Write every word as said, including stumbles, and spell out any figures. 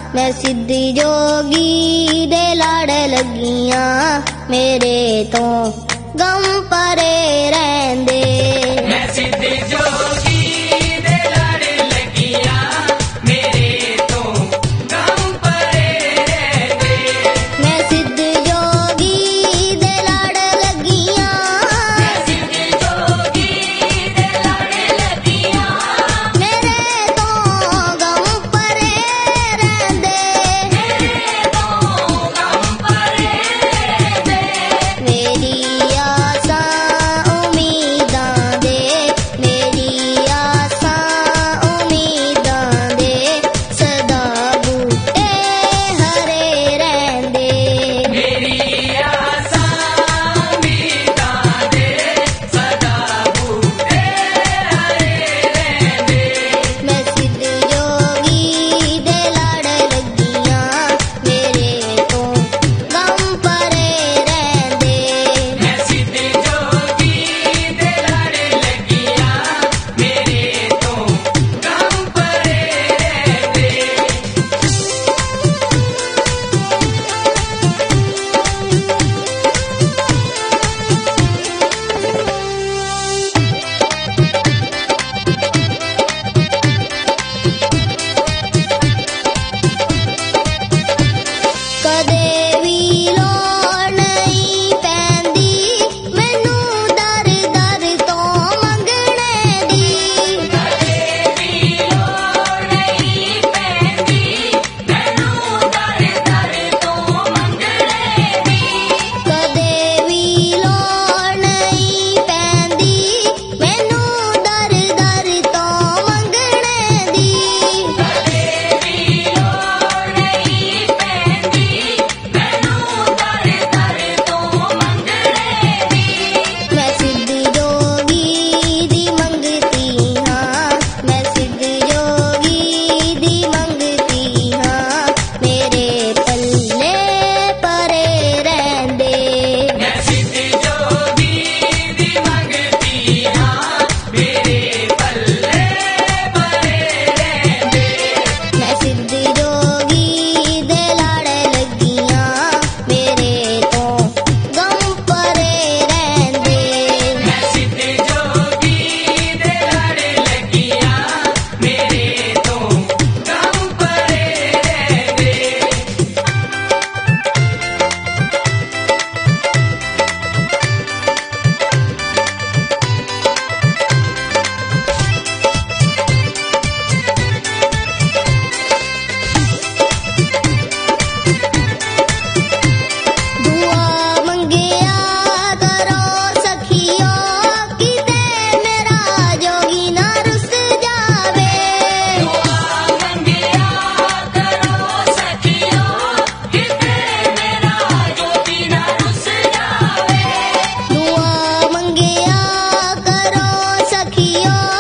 मैं सिद्ध जोगी दे लाड़ लगियां मेरे तो गम परे रहंदे। मैं सिद्ध जोगी दे लाड़ लगियां मेरे तो गम परे रहंदे। मैं सिद्ध जोगी दे लाड़ लगियां मैं सिद्ध जोगी दे लाड़ लगियां मेरे तो गम परे रहंदे। मेरे तो गम परे रहंदे। मेरी आसां उम्मीदां दे मेरी आसां उम्मीदां दे सदा बूटे हरे रहंदे। मेरी आसां उम्मीदां दे सदा बूटे हरे रहंदे। मैं सिद्ध जोगी दे लाड़ लगियां मेरे तो गम परे रहंदे। मैं सिद्ध जोगी दे लाड़ लगियां मेरे तो गम परे रहंदे। कदे भी लोड़ नहीं पैंदी मैनू दर दर तो मंगने दी। कदे भी लोड़ नहीं पैंदी मैनू दर दर तो मंगणे दी। कदे भी लोड़ नहीं पैंदी मैनू दर दर तो मंगने दी। कदे भी लोड़ नहीं पैंदी मैनू दर दर तो मंगणे दी। मैं सिद्ध जोगी दी मंगती हां मैं सिद्ध जोगी दी मंगती हां मेरे पल्ले परे रहंदे। मैं सिद्ध जोगी दी मंगती हां मेरे पल्ले परे रहंदे। मैं सिद्ध जोगी दे लाड़ लगियां मेरे तो गम परे रहंदे। मैं सिद्ध जोगी दे लाड़ लगियां मेरे तो गम परे रहंदे। दुआ मंगिया करो सखियो किते मेरा जोगी ना रुस जावे। दुआ मंगिया करो सखियो किते मेरा जोगी ना रुस जावे। दुआ मंगिया करो सखियो